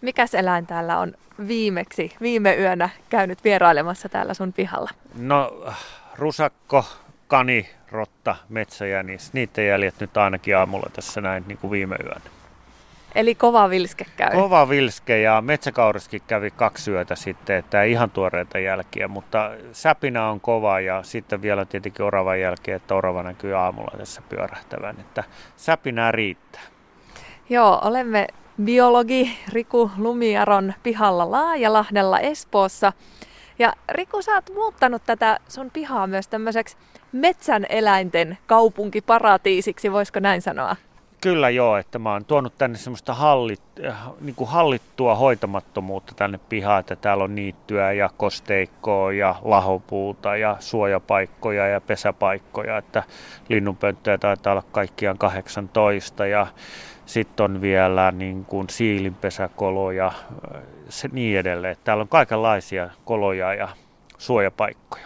Mikäs eläin täällä on viime yönä käynyt vierailemassa täällä sun pihalla? No rusakko, kani, rotta, metsäjänis, niiden jäljet nyt ainakin aamulla tässä näin niin kuin viime yönä. Eli kova vilske käy. Kova vilske ja metsäkauriskin kävi 2 yötä sitten, että ei ihan tuoreita jälkiä, mutta säpinä on kova ja sitten vielä tietenkin oravan jälkeen, että orava näkyy aamulla tässä pyörähtävän, että säpinää riittää. Joo, olemme biologi Riku Lumiaron pihalla Laajalahdella Espoossa. Ja Riku, sä oot muuttanut tätä sun pihaa myös tämmöiseksi metsän eläinten kaupunkiparatiisiksi, voisiko näin sanoa? Kyllä joo, että mä oon tuonut tänne semmoista hallittua hoitamattomuutta tänne pihaan, että täällä on niittyä ja kosteikkoa ja lahopuuta ja suojapaikkoja ja pesäpaikkoja, että linnunpönttöjä taitaa olla kaikkiaan 18 ja sitten on vielä niin kuin siilinpesäkoloja se niin edelleen. Täällä on kaikenlaisia koloja ja suojapaikkoja.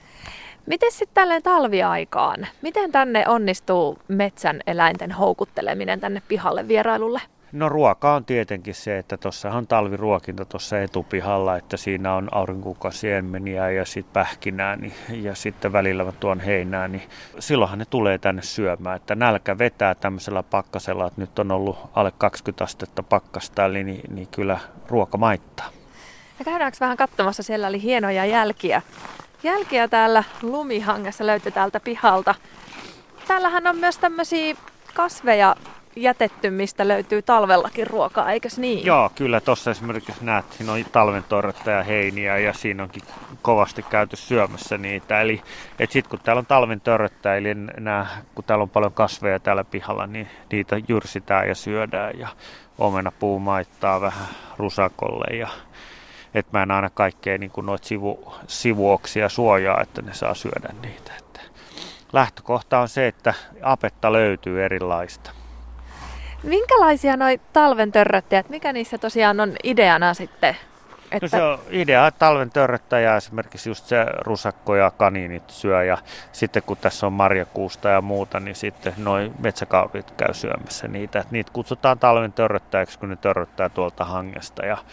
Miten sitten tälleen talviaikaan? Miten tänne onnistuu metsän eläinten houkutteleminen tänne pihalle vierailulle? No ruoka on tietenkin se, että tuossahan on talviruokinta tuossa etupihalla, että siinä on aurinkukkasiemeniä ja sitten pähkinää ja sitten välillä mä tuon heinää, niin silloinhan ne tulee tänne syömään. Että nälkä vetää tämmöisellä pakkasella, että nyt on ollut alle 20 astetta pakkasta, eli niin kyllä ruoka maittaa. Ja käydäänkö vähän katsomassa, siellä oli hienoja jälkiä. Jälkiä täällä lumihangessa löytyi täältä pihalta. Täällähän on myös tämmöisiä kasveja jätetty, mistä löytyy talvellakin ruokaa, eikös niin? Joo, kyllä tuossa esimerkiksi näet, siinä on talventorretta ja heiniä ja siinä onkin kovasti käyty syömässä niitä. Eli sitten kun täällä on talventörrettä, eli kun täällä on paljon kasveja täällä pihalla, niin niitä jyrsitään ja syödään ja omenapuu maittaa vähän rusakolle ja että mä en aina kaikkea niin kuin noita sivuoksia suojaa, että ne saa syödä niitä. Että lähtökohta on se, että apetta löytyy erilaista. Minkälaisia noi talventörröttäjät, mikä niissä tosiaan on ideana sitten? Että... No se on idea, että talventörröttäjä esimerkiksi just se rusakko ja kaniinit syö ja sitten kun tässä on marjakuusta ja muuta, niin sitten noi metsäkaurit käy syömässä niitä. Että niitä kutsutaan talventörröttäjäksi, kun ne törröttää tuolta hangesta ja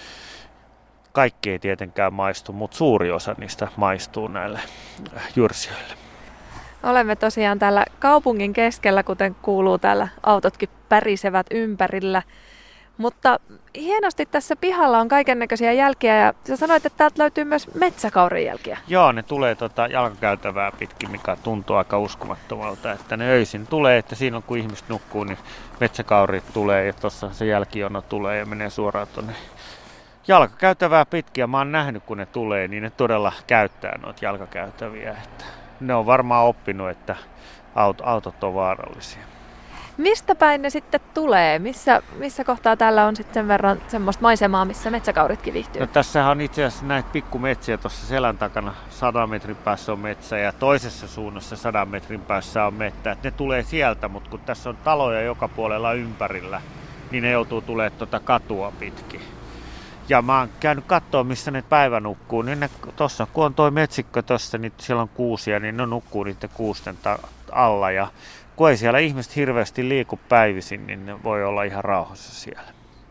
kaikki ei tietenkään maistu, mutta suuri osa niistä maistuu näille jyrsijöille. Olemme tosiaan täällä kaupungin keskellä, kuten kuuluu, täällä autotkin pärisevät ympärillä. Mutta hienosti tässä pihalla on kaikennäköisiä jälkiä ja sä sanoit, että täältä löytyy myös metsäkaurin jälkiä. Joo, ne tulee jalkakäytävää pitkin, mikä tuntuu aika uskomattomalta, että ne öisin tulee, että siinä on kun ihmiset nukkuu, niin metsäkaurit tulee ja tuossa se jälkijono tulee ja menee suoraan tuonne jalkakäytävää pitkin ja mä oon nähnyt, kun ne tulee, niin ne todella käyttää noita jalkakäytäviä. Että ne on varmaan oppinut, että autot on vaarallisia. Mistä päin ne sitten tulee? Missä kohtaa täällä on sitten sen verran semmoista maisemaa, missä metsäkauritkin viihtyy? No tässähän on itse asiassa näitä pikkumetsiä tuossa selän takana. 100 metrin päässä on metsä ja toisessa suunnassa 100 metrin päässä on mettä. Et ne tulee sieltä, mutta kun tässä on taloja joka puolella ympärillä, niin ne joutuu tulemaan katua pitkin. Ja mä oon käynyt katsoa, missä ne päivä nukkuu, niin tossa, kun on toi metsikkö tossa, niin siellä on kuusia, niin ne nukkuu niiden kuusten alla. Ja kun ei siellä ihmiset hirveästi liiku päivisin, niin ne voi olla ihan rauhassa siellä.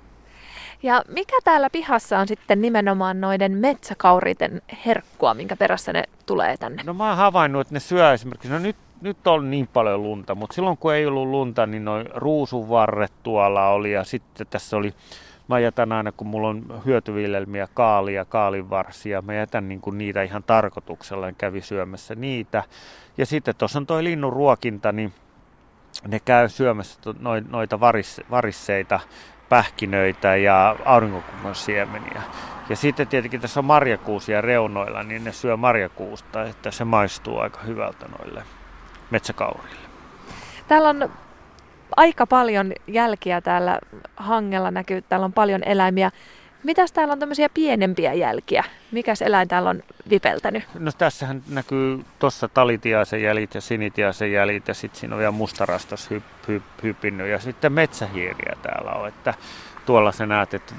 Ja mikä täällä pihassa on sitten nimenomaan noiden metsäkauriten herkkua, minkä perässä ne tulee tänne? No mä oon havainnut, että ne syö esimerkiksi, no nyt on niin paljon lunta, mutta silloin kun ei ollut lunta, niin noin ruusunvarret tuolla oli ja sitten tässä oli... Mä jätän aina, kun mulla on hyötyviljelmiä, kaalia, kaalinvarsia, mä jätän niitä ihan tarkoituksella, kävi syömässä niitä. Ja sitten tuossa on toi linnunruokinta, niin ne käy syömässä noita varisseita, pähkinöitä ja aurinkokummon siemeniä. Ja sitten tietenkin tässä on marjakuusia reunoilla, niin ne syö marjakuusta, että se maistuu aika hyvältä noille metsäkaurille. Täällä on aika paljon jälkiä täällä hangella näkyy, täällä on paljon eläimiä. Mitäs täällä on tämmöisiä pienempiä jälkiä? Mikäs eläin täällä on vipeltänyt? No tässähän näkyy tuossa talitiaisen jäljet ja sinitiaisen jäljet ja sitten siinä on vielä mustarastas hyppinyt ja sitten metsähiiriä täällä on. Että tuolla sä näet, että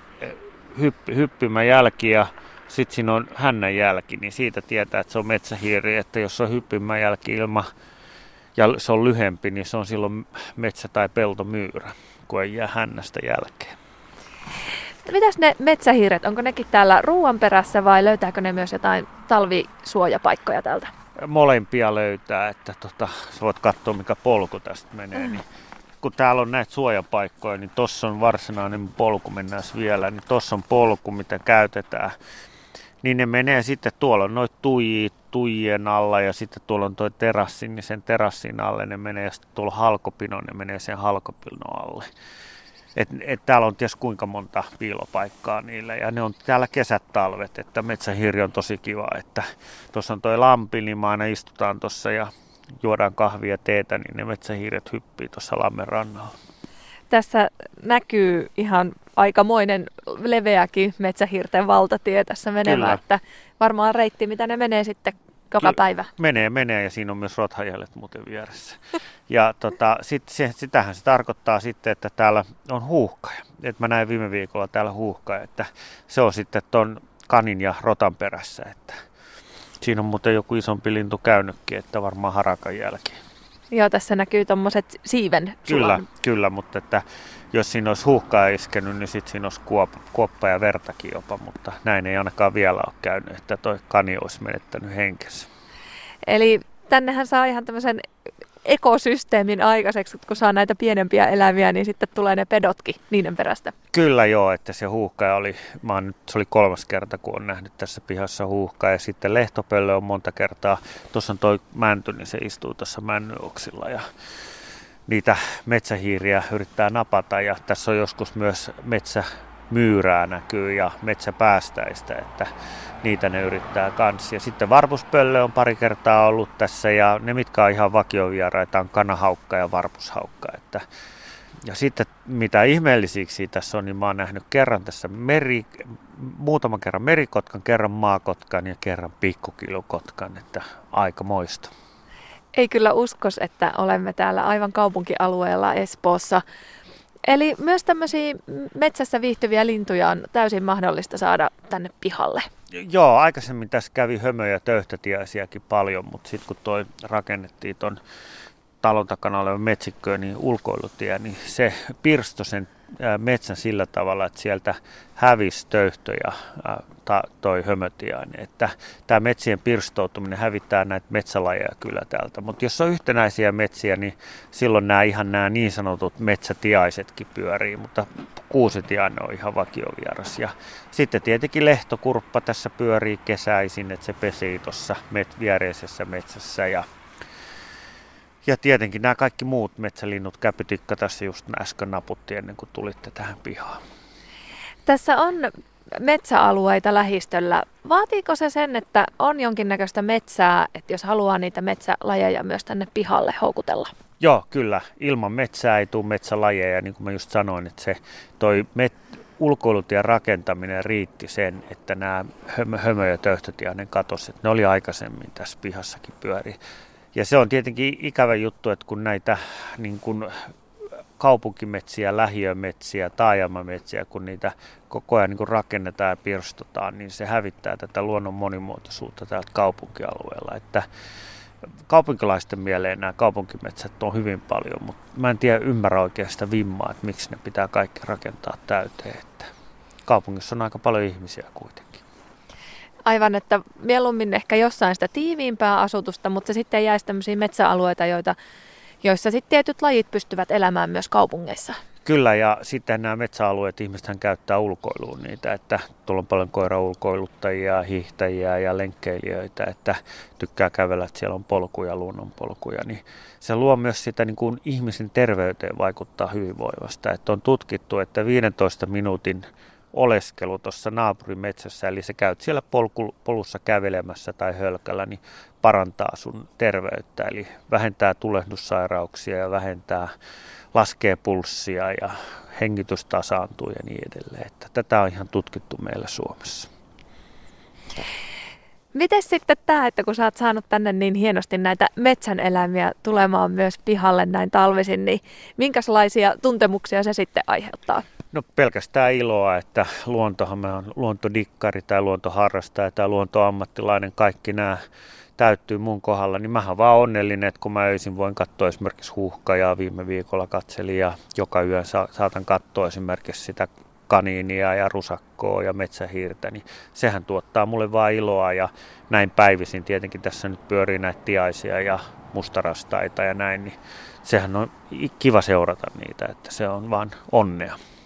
hyppimä jälki ja sitten siinä on hännän jälki, niin siitä tietää, että se on metsähiiri, että jos on hyppimä jälki ilma ja se on lyhempi, niin se on silloin metsä- tai peltomyyrä, kun ei jää hännästä jälkeen. Mitäs ne metsähiiret, onko nekin täällä ruoan perässä vai löytääkö ne myös jotain talvisuojapaikkoja täältä? Molempia löytää, että sä voit katsoa mikä polku tästä menee. Niin, kun täällä on näitä suojapaikkoja, niin tossa on varsinainen polku, mennään vielä, niin tossa on polku, mitä käytetään. Niin ne menee sitten, tuolla on noita tuijien alla ja sitten tuolla on toi terassi, niin sen terassin alle ne menee ja sitten tuolla halkopino, ne menee sen halkopinon alle. Täällä on ties kuinka monta piilopaikkaa niillä ja ne on täällä kesät talvet, että metsähiiri on tosi kiva, että tuossa on toi lampi, niin me aina istutaan tuossa ja juodaan kahvia ja teetä, niin ne metsähiiret hyppii tuossa lammen rannalla. Tässä näkyy ihan aikamoinen leveäkin metsähiirten valtatie tässä menemään, Kyllä. että varmaan reitti, mitä ne menee sitten joka päivä. Menee ja siinä on myös rothajäljet muuten vieressä. Ja sitähän se tarkoittaa sitten, että täällä on huuhkaja. Et mä näin viime viikolla täällä huuhkaja, että se on sitten ton kanin ja rotan perässä. Että siinä on muuten joku isompi lintu käynytkin, että varmaan harakan jälkeen. Joo, tässä näkyy tommoset siiven sulan. Kyllä, mutta että jos siinä olisi huuhkaa iskenyt, niin sitten siinä olisi kuoppa ja vertakin jopa, mutta näin ei ainakaan vielä ole käynyt, että toi kani olisi menettänyt henkensä. Eli tännehän saa ihan tämmöisen ekosysteemin aikaiseksi, kun saa näitä pienempiä eläviä, niin sitten tulee ne pedotkin niiden perästä. Kyllä joo, että se huuhkaja oli, se oli 3. kerta, kun on nähnyt tässä pihassa huuhkaa ja sitten lehtopöllö on monta kertaa. Tuossa on toi mänty, niin se istuu tuossa männyoksilla ja niitä metsähiiriä yrittää napata ja tässä on joskus myös metsämyyrää näkyy ja metsäpäästäistä, että niitä ne yrittää kanssa. Ja sitten varpuspöllö on pari kertaa ollut tässä ja ne mitkä on ihan vakiovieraita on kanahaukka ja varpushaukka. Ja sitten mitä ihmeellisiksi tässä on, niin mä oon nähnyt kerran tässä muutaman kerran merikotkan, kerran maakotkan ja kerran pikkukilukotkan, että aika moista. Ei kyllä uskos, että olemme täällä aivan kaupunkialueella Espoossa. Eli myös tämmöisiä metsässä viihtyviä lintuja on täysin mahdollista saada tänne pihalle. Joo, aikaisemmin tässä kävi hömö- ja töyhtötiaisiakin paljon, mutta sitten kun toi rakennettiin ton talon takana oleva metsikkö, niin ulkoilutie, niin se pirstoi sen metsän sillä tavalla, että sieltä hävisi töyhtö ja toi hömötiainen. Että tämä metsien pirstoutuminen hävittää näitä metsälajeja kyllä täältä. Mutta jos on yhtenäisiä metsiä, niin silloin nämä niin sanotut metsätiaisetkin pyörii, mutta kuusitiainen on ihan vakiovieras. Ja sitten tietenkin lehtokurppa tässä pyörii kesäisin, että se pesii tuossa viereisessä metsässä ja tietenkin nämä kaikki muut metsälinnut, käpytikka tässä just äsken naputti ennen kuin tulitte tähän pihaan. Tässä on metsäalueita lähistöllä. Vaatiiko se sen, että on jonkinnäköistä metsää, että jos haluaa niitä metsälajeja myös tänne pihalle houkutella? Joo, kyllä. Ilman metsää ei tule metsälajeja, niin kuin mä just sanoin, että se ulkoilutien rakentaminen riitti sen, että nämä hömö- ja töyhtötiainen katosi. Ne oli aikaisemmin tässä pihassakin pyöri. Ja se on tietenkin ikävä juttu, että kun näitä niin kun kaupunkimetsiä, lähiömetsiä, taajamametsiä, kun niitä koko ajan niin kun rakennetaan ja pirstotaan, niin se hävittää tätä luonnon monimuotoisuutta täältä kaupunkialueella. Että kaupunkilaisten mieleen nämä kaupunkimetsät on hyvin paljon, mutta mä en ymmärrä oikein sitä vimmaa, että miksi ne pitää kaikki rakentaa täyteen. Että kaupungissa on aika paljon ihmisiä kuitenkin. Aivan, että mieluummin ehkä jossain sitä tiiviimpää asutusta, mutta se sitten jäisi tämmöisiä metsäalueita, joissa sitten tietyt lajit pystyvät elämään myös kaupungeissa. Kyllä, ja sitten nämä metsäalueet, ihmisethän käyttää ulkoiluun niitä, että tuolla on paljon koiraulkoiluttajia, hiihtäjiä ja lenkkeilijöitä, että tykkää kävellä, että siellä on polkuja, luonnonpolkuja, niin se luo myös sitä niin kuin ihmisen terveyteen vaikuttaa hyvinvoivasta, että on tutkittu, että 15 minuutin oleskelu tuossa naapurimetsässä, eli sä käyt siellä polussa kävelemässä tai hölkällä, niin parantaa sun terveyttä, eli vähentää tulehdussairauksia ja laskee pulssia ja hengitys tasaantuu ja niin edelleen. Että tätä on ihan tutkittu meillä Suomessa. Miten sitten tämä, että kun sä oot saanut tänne niin hienosti näitä metsän eläimiä tulemaan myös pihalle näin talvisin, niin minkälaisia tuntemuksia se sitten aiheuttaa? No pelkästään iloa, että luontohan mä oon luontodikkari tai luontoharrastaja tai luontoammattilainen, kaikki nämä täyttyy mun kohdalla, niin mähän vaan onnellinen, että kun mä öisin voin katsoa esimerkiksi huuhkajaa, viime viikolla katselin ja joka yö saatan katsoa esimerkiksi sitä kaniinia ja rusakkoa ja metsähiirtä, niin sehän tuottaa mulle vaan iloa ja näin päivisin. Tietenkin tässä nyt pyörii näitä tiaisia ja mustarastaita ja näin, niin sehän on kiva seurata niitä, että se on vaan onnea.